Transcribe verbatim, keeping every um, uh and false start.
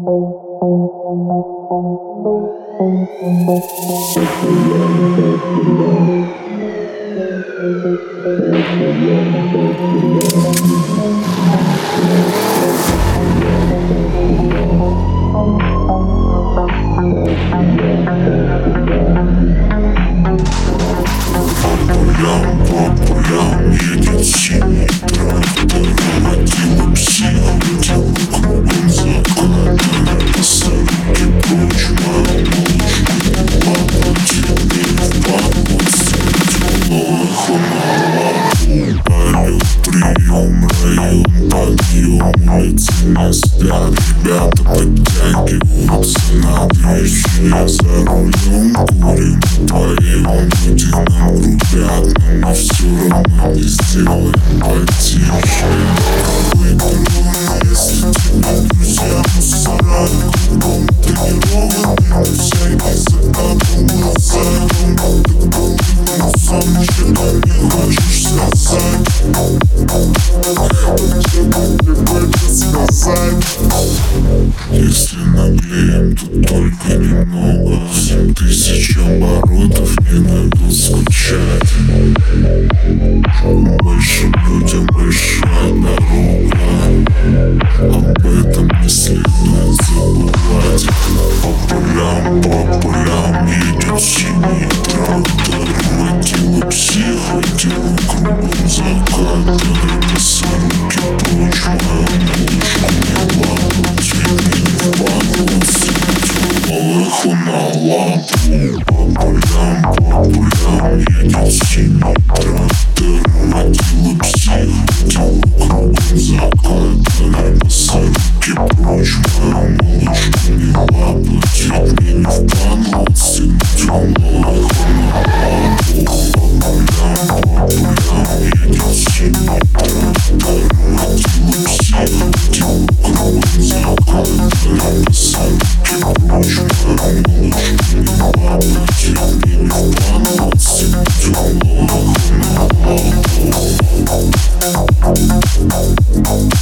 полям едет синий трактор, водила психа, дело кругом закатано. Посадки прочь, моя малышка не плакать, мне в подмосте тяжелых уналов. Орёт прием, район, подъем, улицы не спят, ребята подтягиваются на движение. За рулем курим, вдвоем будем рубят, но мы все равно не сделаем потише. Выпьем, если тебе друзья мусора, кругом тренированный, всякий закатывал задом. Ты полный сон, ничего не хочешь сказать. Ничего не хочешь сказать. Если наглеем, то только немного. Семь тысяч оборотов не дадут скучать. Большим людям большая дорога, об этом не следует забывать. По полям, по полям едет синий трактор, водила психа, дело кругом закатано. Посадки прочь, моя малышка не плакать, ведь не в подмосте тяжелых уналов. По полям, по полям едет синий трактор, водила психа, дело кругом закатано. Посадки прочь, моя малышка не плакать, ведь мне не в подмосте тяжелых уналов. По полям, по полям едет синий трактор, водила психа, дело кругом закатано. Посадки прочь, моя малышка не плакать, ведь мне не в подмосте тяжелых уналов.